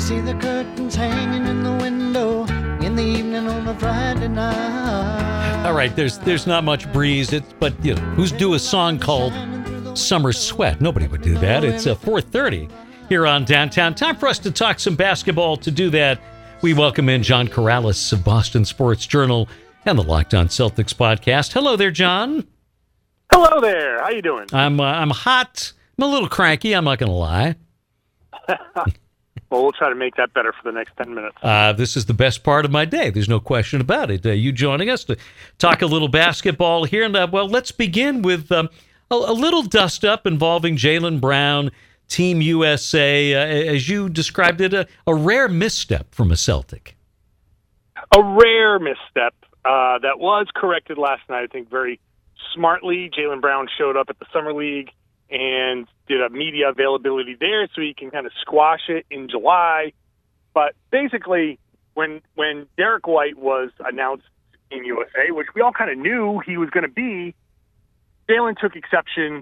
see the curtains hanging in the window in the evening on a Friday night. All right, there's not much breeze, but you know, who's do a song called Summer Sweat? Nobody would do that. It's 4:30 here on Downtown. Time for us to talk some basketball. To do that, we welcome in John Karalis of Boston Sports Journal and the Locked On Celtics podcast. Hello there, John. Hello there. How you doing? I'm hot. I'm a little cranky. I'm not going to lie. Well, we'll try to make that better for the next 10 minutes. This is the best part of my day. There's no question about it. You joining us to talk a little basketball here. And, well, let's begin with a little dust-up involving Jaylen Brown, Team USA. As you described it, a rare misstep from a Celtic. A rare misstep that was corrected last night, I think, very smartly. Jaylen Brown showed up at the Summer League and did a media availability there so he can kind of squash it in July. But basically, when Derek White was announced in USA, which we all kind of knew he was going to be, Jaylen took exception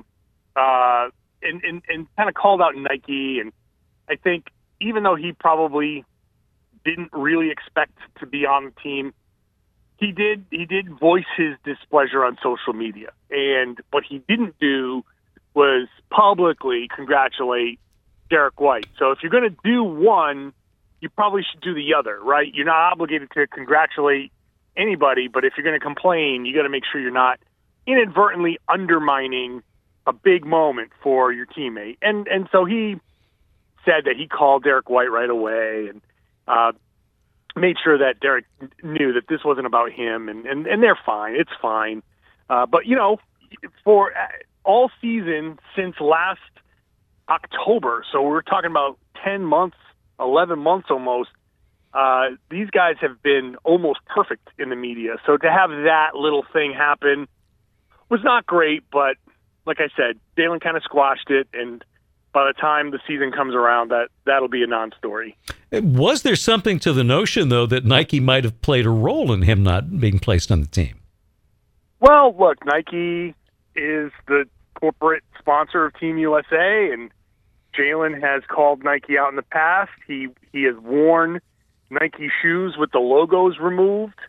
and kind of called out Nike. And I think even though he probably didn't really expect to be on the team, he did voice his displeasure on social media. And what he didn't do was publicly congratulate Derek White. So if you're going to do one, you probably should do the other, right? You're not obligated to congratulate anybody, but if you're going to complain, you got to make sure you're not inadvertently undermining a big moment for your teammate. And so he said that he called Derek White right away and made sure that Derek knew that this wasn't about him, and they're fine. It's fine. But, you know, for all season since last October, so we're talking about 10 months, 11 months almost, these guys have been almost perfect in the media. So to have that little thing happen was not great, but like I said, Jaylen kind of squashed it, and by the time the season comes around, that'll be a non-story. Was there something to the notion, though, that Nike might have played a role in him not being placed on the team? Well, look, Nike is the corporate sponsor of Team USA, and Jaylen has called Nike out in the past. He has worn Nike shoes with the logos removed.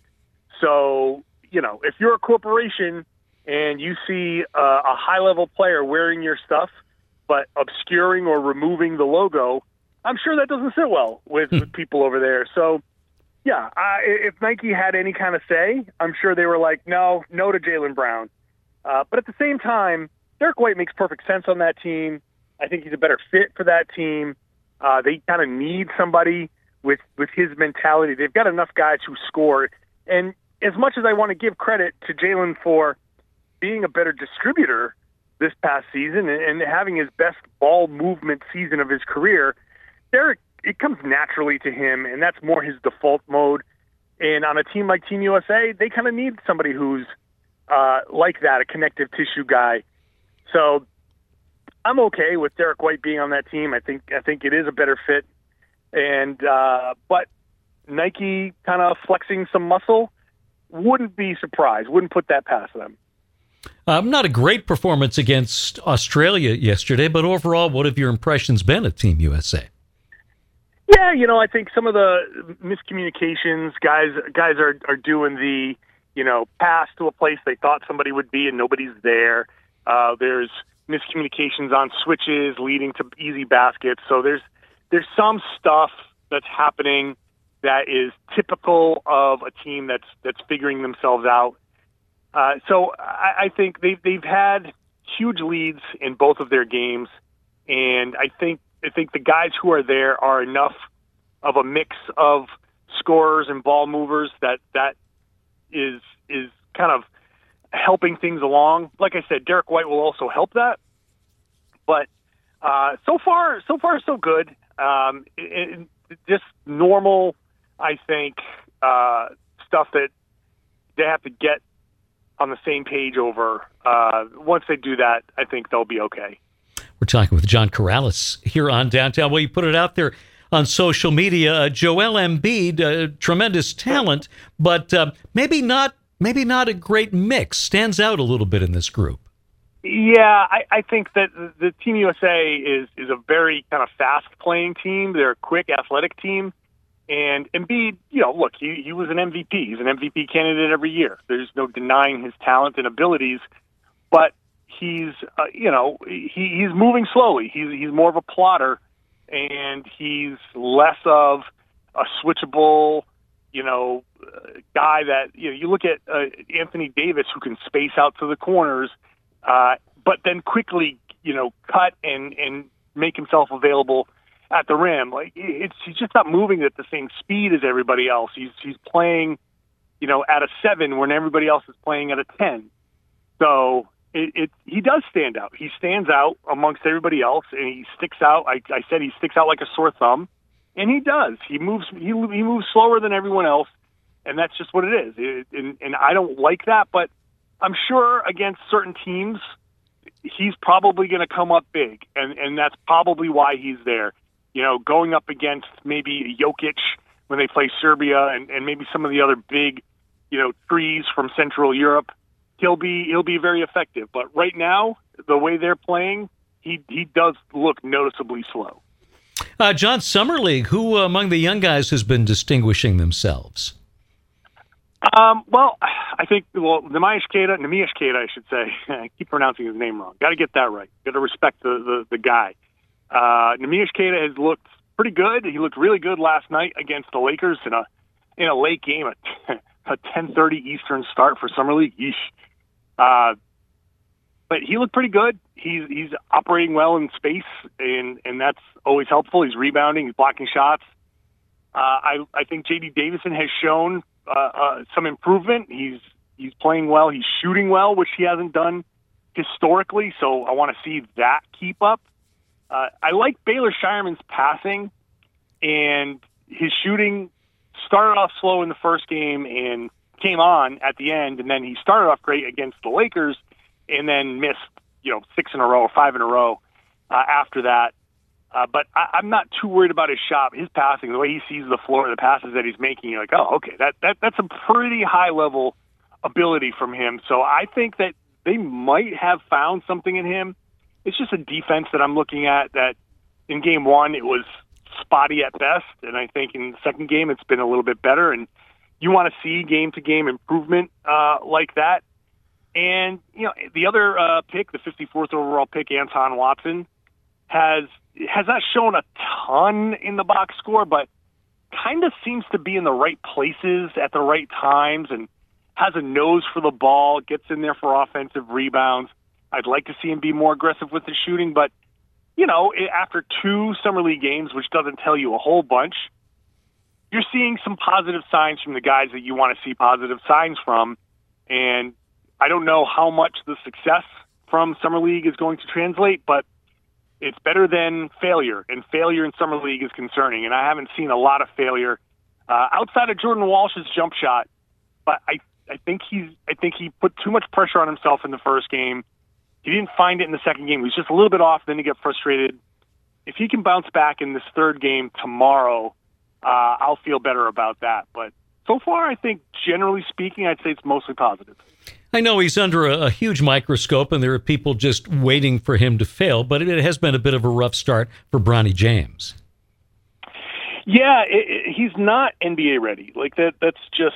So, you know, if you're a corporation and you see a high-level player wearing your stuff but obscuring or removing the logo, I'm sure that doesn't sit well with people over there. So, yeah, if Nike had any kind of say, I'm sure they were like, no to Jaylen Brown. But at the same time, Derek White makes perfect sense on that team. I think he's a better fit for that team. They kind of need somebody with his mentality. They've got enough guys who score. And as much as I want to give credit to Jaylen for being a better distributor this past season and having his best ball movement season of his career, Derek, it comes naturally to him, and that's more his default mode. And on a team like Team USA, they kind of need somebody who's like that, a connective tissue guy. So I'm okay with Derek White being on that team. I think it is a better fit. And but Nike kind of flexing some muscle, wouldn't be surprised. Wouldn't put that past them. Not a great performance against Australia yesterday, but overall, what have your impressions been of Team USA? Yeah, you know, I think some of the miscommunications, guys are doing the, you know, pass to a place they thought somebody would be and nobody's there. There's miscommunications on switches leading to easy baskets. So there's some stuff that's happening that is typical of a team that's figuring themselves out. So I think they've had huge leads in both of their games, and I think the guys who are there are enough of a mix of scorers and ball movers that is kind of helping things along. Like I said, Derek White will also help that. But so far so good. Just normal, I think, stuff that they have to get on the same page over. Once they do that, I think they'll be okay. We're talking with John Karalis here on Downtown. Well, you put it out there on social media. Joel Embiid, tremendous talent, but maybe not a great mix. Stands out a little bit in this group. Yeah, I think that the Team USA is a very kind of fast-playing team. They're a quick, athletic team. And Embiid, look, he was an MVP. He's an MVP candidate every year. There's no denying his talent and abilities. But he's, he's moving slowly. He's more of a plotter, and he's less of a switchable, guy that, you look at Anthony Davis, who can space out to the corners, but then quickly, cut and make himself available at the rim. Like he's just not moving at the same speed as everybody else. He's playing, at a 7 when everybody else is playing at a 10. So he does stand out. He stands out amongst everybody else, and he sticks out. I said he sticks out like a sore thumb, and he does. He moves slower than everyone else, and that's just what it is. And I don't like that, but I'm sure against certain teams, he's probably going to come up big, and that's probably why he's there. Going up against maybe Jokic when they play Serbia and maybe some of the other big, trees from Central Europe, he'll be very effective. But right now, the way they're playing, he does look noticeably slow. John, Summer League, who among the young guys has been distinguishing themselves? Well, I think, Neemias Queta, I should say. I keep pronouncing his name wrong. Got to get that right. Got to respect the guy. Neemias Queta has looked pretty good. He looked really good last night against the Lakers in a late game, a 10:30 Eastern start for Summer League. Yeesh. But he looked pretty good. He's operating well in space, and that's always helpful. He's rebounding. He's blocking shots. I think J.D. Davison has shown some improvement. He's playing well. He's shooting well, which he hasn't done historically. So I want to see that keep up. I like Baylor Shireman's passing, and his shooting started off slow in the first game and came on at the end, and then he started off great against the Lakers and then missed, 6 in a row or 5 in a row after that. But I'm not too worried about his shot. His passing, the way he sees the floor, the passes that he's making, you're like, oh, okay, that's a pretty high-level ability from him. So I think that they might have found something in him. It's just a defense that I'm looking at that in game one it was spotty at best, and I think in the second game it's been a little bit better, and you want to see game-to-game improvement like that. And, the other pick, the 54th overall pick, Anton Watson, has not shown a ton in the box score, but kind of seems to be in the right places at the right times and has a nose for the ball, gets in there for offensive rebounds. I'd like to see him be more aggressive with the shooting, but, after 2 Summer League games, which doesn't tell you a whole bunch, you're seeing some positive signs from the guys that you want to see positive signs from. And I don't know how much the success from Summer League is going to translate, but it's better than failure, and failure in Summer League is concerning. And I haven't seen a lot of failure outside of Jordan Walsh's jump shot, but I think he put too much pressure on himself in the first game. He didn't find it in the second game. He was just a little bit off, then he got frustrated. If he can bounce back in this third game tomorrow, I'll feel better about that. But so far, I think, generally speaking, I'd say it's mostly positive. I know he's under a huge microscope, and there are people just waiting for him to fail, but it has been a bit of a rough start for Bronny James. Yeah, he's not NBA ready. Like that's just,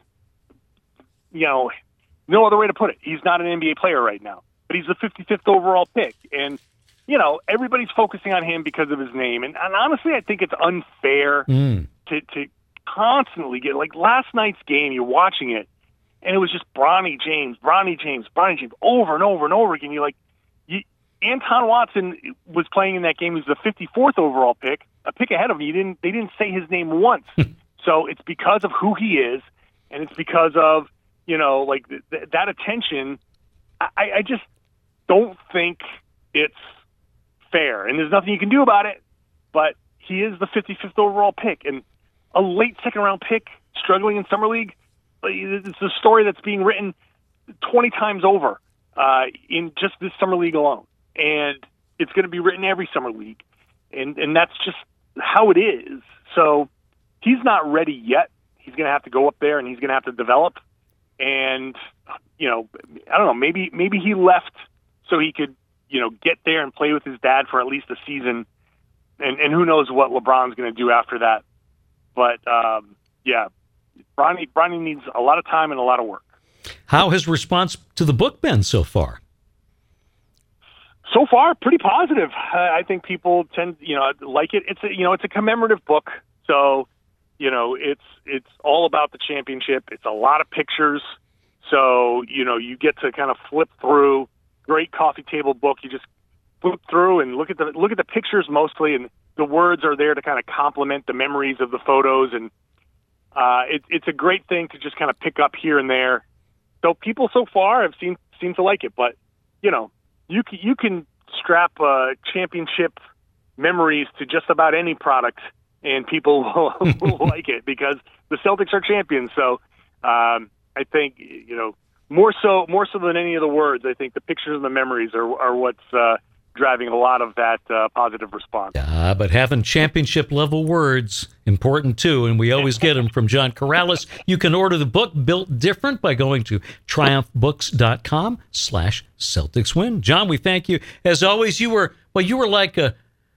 no other way to put it. He's not an NBA player right now, but he's the 55th overall pick. And, everybody's focusing on him because of his name. And honestly, I think it's unfair to constantly get, like last night's game, you're watching it, and it was just Bronny James, over and over and over again. You're like, Anton Watson was playing in that game. He was the 54th overall pick, a pick ahead of him. They didn't say his name once. So it's because of who he is, and it's because of, that attention. I just don't think it's fair, and there's nothing you can do about it, but he is the 55th overall pick, and a late second-round pick struggling in Summer League, it's a story that's being written 20 times over in just this Summer League alone. And it's going to be written every Summer League. And that's just how it is. So he's not ready yet. He's going to have to go up there, and he's going to have to develop. And, I don't know, maybe he left so he could, get there and play with his dad for at least a season. And who knows what LeBron's going to do after that. But, Bronny needs a lot of time and a lot of work. How has response to the book been so far? So far, pretty positive. I think people tend, like it. It's a commemorative book. So, it's all about the championship. It's a lot of pictures. So, you get to kind of flip through. Great coffee table book. You just flip through and look at the pictures mostly, and the words are there to kind of complement the memories of the photos. And it's a great thing to just kind of pick up here and there. So people so far have seemed to like it, but you can strap championship memories to just about any product, and people will like it because the Celtics are champions. So I think more so than any of the words, I think the pictures and the memories are what's driving a lot of that positive response. Yeah, but having championship-level words, important too, and we always get them from John Karalis. You can order the book, Built Different, by going to triumphbooks.com/CelticsWin. John, we thank you. As always, you were like a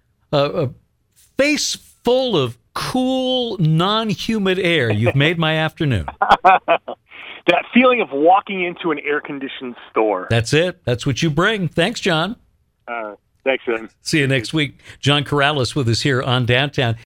face full of cool, non-humid air. You've made my afternoon. That feeling of walking into an air-conditioned store. That's it. That's what you bring. Thanks, John. Thanks, Ian. See you next week. John Karalis with us here on Downtown.